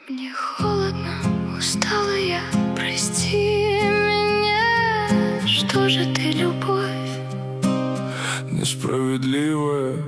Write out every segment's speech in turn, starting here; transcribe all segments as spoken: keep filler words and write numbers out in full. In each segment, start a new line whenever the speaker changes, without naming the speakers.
Мне холодно, устала я, прости меня. Что же ты, любовь
несправедливая?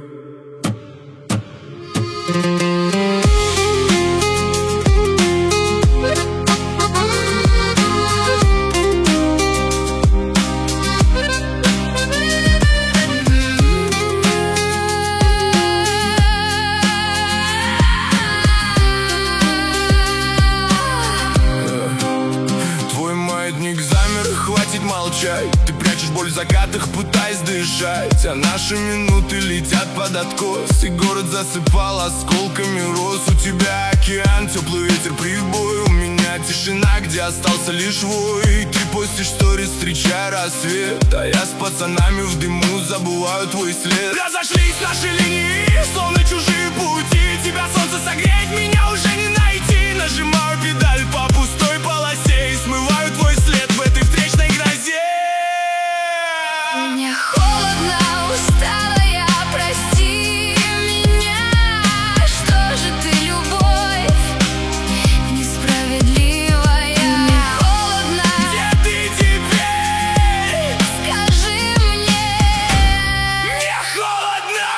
Замер, хватит молчать. Ты прячешь боль в закатах, пытаясь дышать. А наши минуты летят под откос, и город засыпал осколками роз. У тебя океан, теплый ветер, прибой. У меня тишина, где остался лишь вой. Ты постишь сторис, встречая рассвет, а я с пацанами в дыму забываю твой след. Разошлись наши линии, словно чужие пути. Тебя солнце согреет, меня уже не найти. Нажимаю педаль по пустой полосе и смываю твой след в этой встречной грозе.
Мне холодно, устала я, прости меня. Что же ты, любовь несправедливая? Мне холодно.
Где ты теперь?
Скажи мне.
Мне холодно.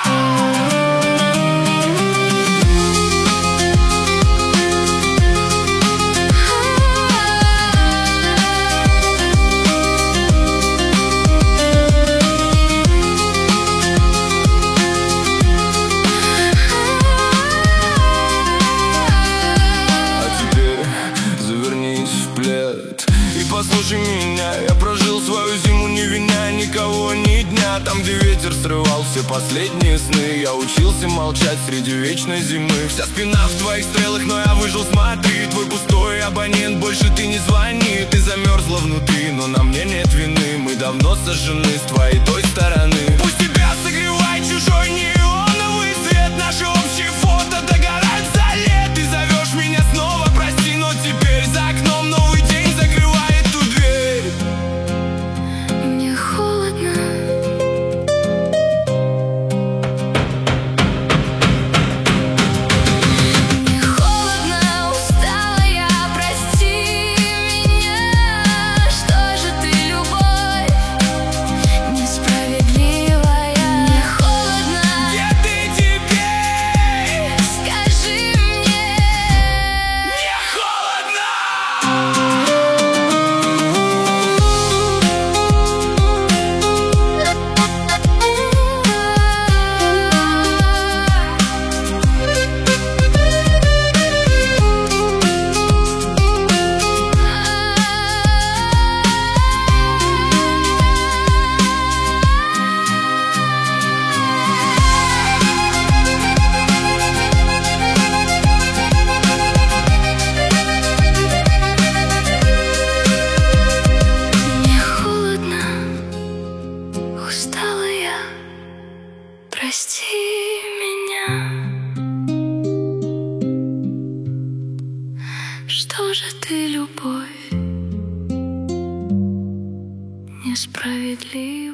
И послушай меня, я прожил свою зиму, не виня никого ни дня. Там, где ветер срывал все последние сны, я учился молчать среди вечной зимы. Вся спина в твоих стрелах, но я выжил, смотри. Твой пустой абонент, больше ты не звони. Ты замерзла внутри, но на мне нет вины. Мы давно сожжены с твоей той стороны. Пусть тебя согревает чужой неоновый свет. Наши общие фото догорают за лет. Ты зовешь меня снова, прости, но теперь за окном новый день закрывает ту дверь.
Мне холодно. Мне холодно, устала я, прости меня. Что же ты, любовь несправедливая? Мне холодно.
Где ты теперь?
Скажи мне.
Мне холодно.
Мне холодно, устала я, прости меня. Что же ты, любовь несправедлива?